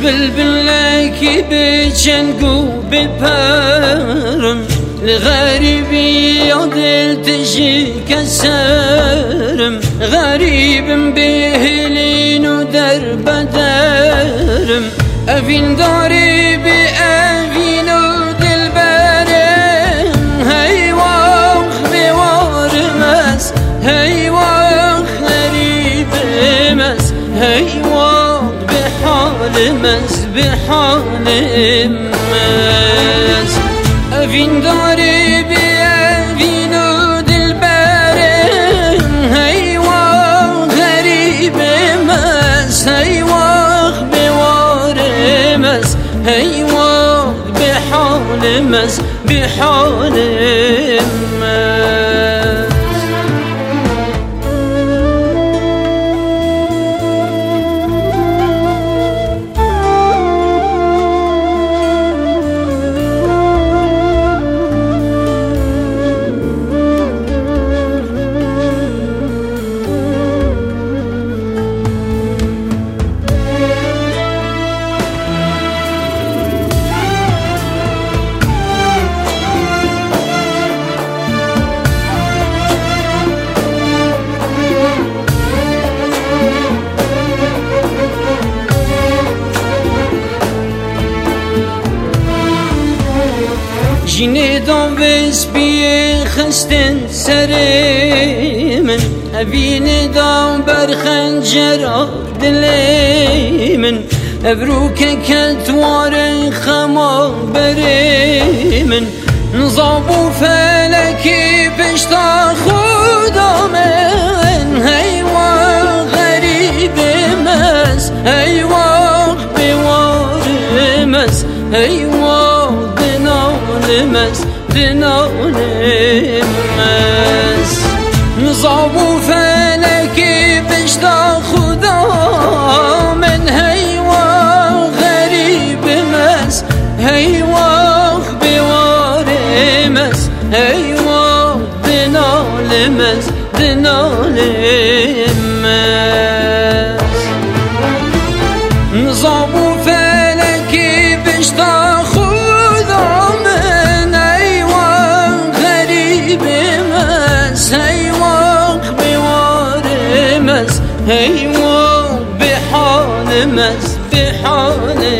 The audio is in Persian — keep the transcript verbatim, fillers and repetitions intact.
بلبلکی بچنگو بپرم لغریبی یا دل تشی کسرم غریبم بهلین و در بدرم اوین داری بی اوین و دل برم هی وقت بیوارم از هی وقت غریبم از هی وقت بحالم از بحالم از اوین داری بی اوین و دل برم هی وقت غریبم از هی وقت بیوارم از هی وقت بحالم از بحالم از جینه دام بس بیه خستن سر من اوین دام بر خنجر دل من ابرو که کتوار خما بر من نظام و فلکی پشتا خدا من هی وقت غریب مز هی وقت بیوار مز هی وقت دنالمز دنالمز نظام و فلکی پشتا خدا من هی وقت غریب مز هی وقت بیوار مز هی وقت دنالمز دنالمز نظام و فلکی پشتا خدا من هی وقت غریب مز هی وقت بیوار مز هی وقت بحال مز بحال